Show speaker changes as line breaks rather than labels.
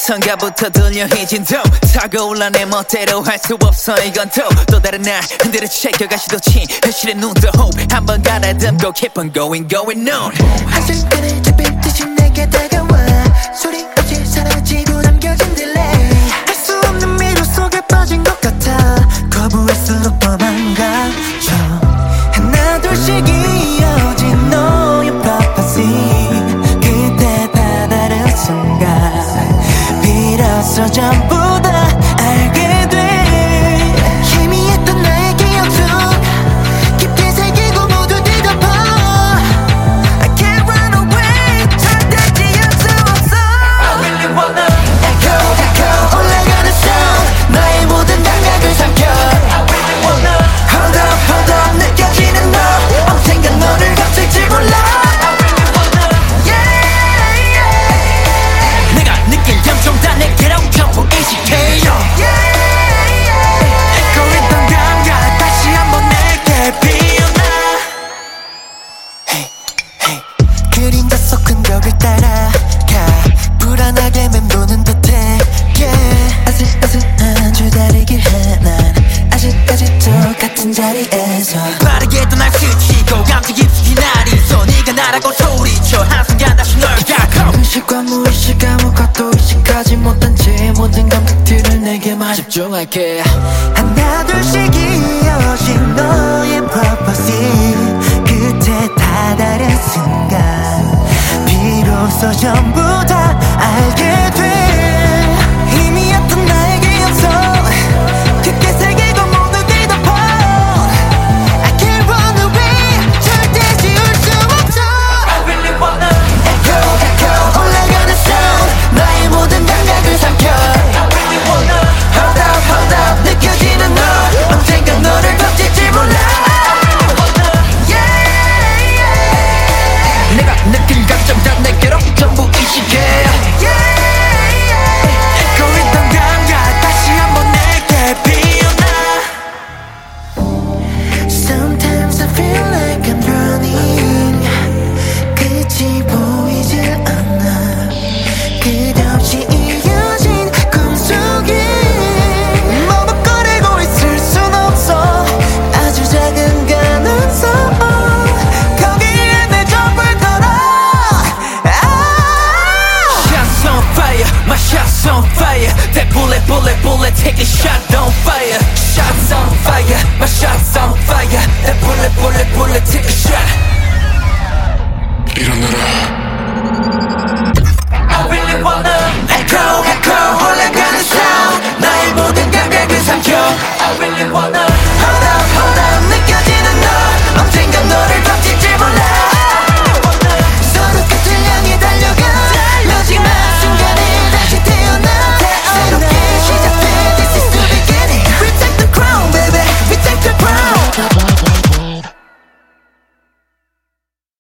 어디선가부터 들려 희진도 타고 올라 내 멋대로 할 수 없어 이건 또 다른 날 흔들어 챙겨가 시도친 현실의 눈도 hope 한번 가다듬고 keep on going on
한순간에 잡힌 듯이 내게 다가와 소리 없이 사라지고 남겨진 딜레이 할 수 없는 미로 속에 빠진 것 같아 거부할수록 더 망가져 하나 둘씩 이어진 너의 prophecy 그때 다다른 순간 비로소 전부 다 알게 돼 희미했던 나의 기억 중 깊게 새기고 모두 뒤덮어 I can't run away 절대 지울 수 없어 I really wanna echo 올라가는 sound 나의 모든 감각을 삼켜 I really wanna hold up 느껴지는 너 언젠간 너를 겹칠지 몰라 I really wanna yeah
내가 느낀 감정 다 내게로 전부 인식해
잊고 있던 감각 다시 한번 내게 피어나 Hey hey 그림자 속 흔적을 따라가 불안하게 맴도는 듯해 yeah 아슬아슬한 줄다리길 해난 아직까지 똑같은 자리에서
빠르게도 날 스치고 감정 깊숙이 날 있어 네가 나라고 소리쳐 한순간 다시 널 닫고
의식과 무의식 아무것도 의식하지 못한 채 모든 감각들을 내게만
집중할게
하나 둘씩 이어진 너의 prophecy 끝에 다다른 순간 비로소 전부 다 알게 돼 희미했던 나의 기억 속 깊게 새기고 모두 뒤덮어 I can't run away 절대 지울 수 없어 I really wanna echo 올라가는 sound 나의 모든 감각을 삼켜 I really wanna hold up 느껴지는 너 언젠간 너를 덮칠지 몰라
내가 느낀 감정 다 내게로 전부 인식해
잊고 있던 감각 다시 한번 내게 피어나 Sometimes I feel like I'm drowning 끝이 보이질 않아 끝없이 이어진 꿈속에 머뭇거리고 있을 순 없어 아주 작은 가능성 거기에 내 전부를 걸어
Shots on fire, my shots on fire That bullet, take a shot on fire Shots on fire, my shots on fire That bullet, take a shot
일어나라
I really wanna echo 올라가는 sound 나의 모든 감각을 삼켜 I really wanna